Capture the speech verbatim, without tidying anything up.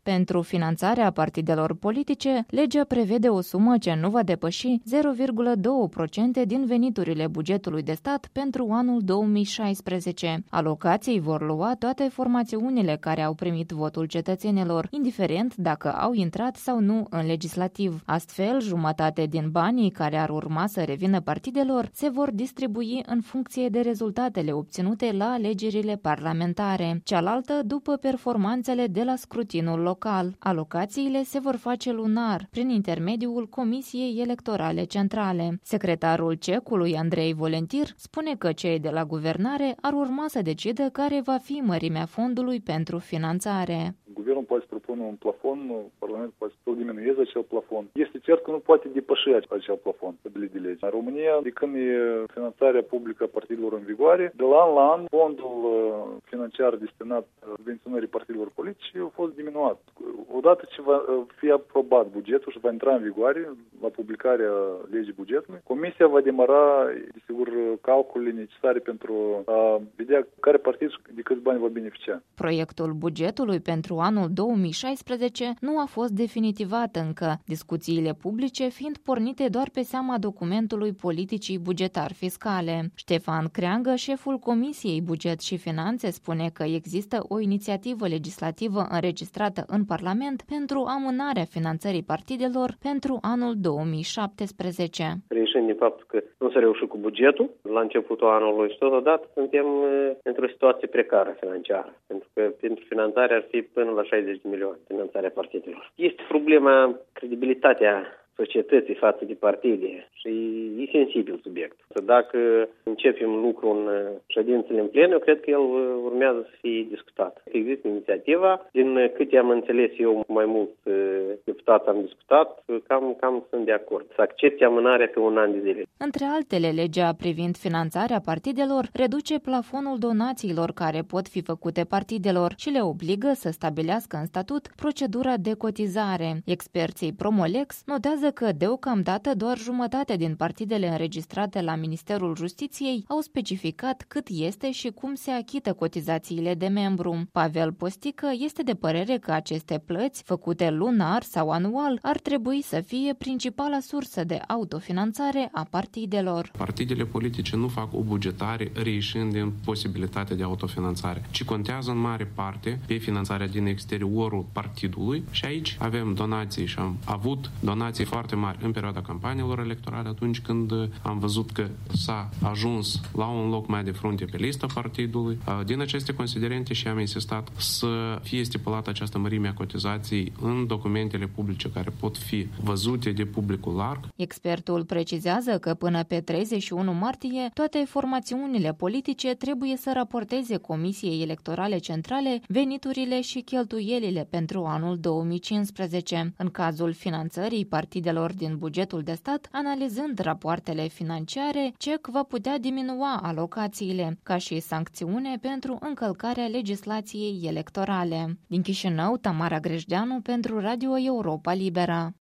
Pentru finanțarea partidelor politice, legea prevede o sumă ce nu va depăși zero virgulă doi la sută din veniturile bugetului de stat pentru anul două mii șaisprezece. Alocații vor lua toate formațiunile care au primit votul cetățenilor, indiferent dacă au intrat sau nu în legislativ. Astfel, jumătate din banii care ar urma să revină partidelor se vor distribui în funcție de rezultatele obținute la alegerile parlamentare, cealaltă după performanțele de la scrutinul local. Alocațiile se vor face lunar, prin intermediul Comisiei Electorale Centrale. Secretarul C E C-ului, Andrei Volentir, spune că cei de la guvernare ar urma să decidă care va fi mărimea fondului pentru finanțare. Guvernul poate să propună un plafon, Parlamentul poate să diminueze acel plafon. Este cert că nu poate depăși acel plafon stabilit de lege. În România, de când e finanțarea publică a partidelor în vigoare, de la an la an, fondul financiar destinat subvenționării partidelor politice a fost diminuat. Odată ce va fi aprobat bugetul și va intra în vigoare, la publicarea legii bugetului, Comisia va demara, desigur, calculele necesare pentru a vedea care partid și de câți bani va beneficia. Proiectul bugetului pentru anul două mii șaisprezece nu a fost definitivat încă, discuțiile publice fiind pornite doar pe seama documentului politicii bugetar-fiscale. Ștefan Creangă, șeful Comisiei Buget și Finanțe, spune că există o inițiativă legislativă înregistrată în Parlament pentru amânarea finanțării partidelor pentru anul două mii șaptesprezece. Reișind din faptul că nu s-a reușit cu bugetul la începutul anului și totodată suntem într-o situație precară financiară, pentru că pentru finanțare ar fi până la șaizeci de milioane finanțarea partidelor. Este problema credibilitatea societății față de partide și e sensibil subiect. Dacă începem lucru în ședințele în plen, eu cred că el urmează să fie discutat. Există inițiativa, din câte am înțeles eu, mai mult deputați am discutat, cam, cam sunt de acord. Să accepte amânarea pe un an de zile. Între altele, legea privind finanțarea partidelor reduce plafonul donațiilor care pot fi făcute partidelor și le obligă să stabilească în statut procedura de cotizare. Experții Promolex notează că deocamdată doar jumătate din partidele înregistrate la Ministerul Justiției au specificat cât este și cum se achită cotizațiile de membru. Pavel Postică este de părere că aceste plăți, făcute lunar sau anual, ar trebui să fie principala sursă de autofinanțare a partidelor. Partidele politice nu fac o bugetare reieșind din posibilitatea de autofinanțare, ci contează în mare parte pe finanțarea din exteriorul partidului și aici avem donații și am avut donații foarte mari în perioada campaniilor electorale, atunci când am văzut că s-a ajuns la un loc mai de frunte pe lista partidului. Din aceste considerente și am insistat să fie stipulată această mărime a cotizației în documentele publice care pot fi văzute de publicul larg. Expertul precizează că până pe treizeci și unu martie toate formațiunile politice trebuie să raporteze Comisiei Electorale Centrale veniturile și cheltuielile pentru anul două mii cincisprezece. În cazul finanțării partidelor din bugetul de stat, analizând rapoartele financiare, C E C va putea diminua alocațiile, ca și sancțiune pentru încălcarea legislației electorale. Din Chișinău, Tamara Grejdeanu pentru Radio Europa Libera.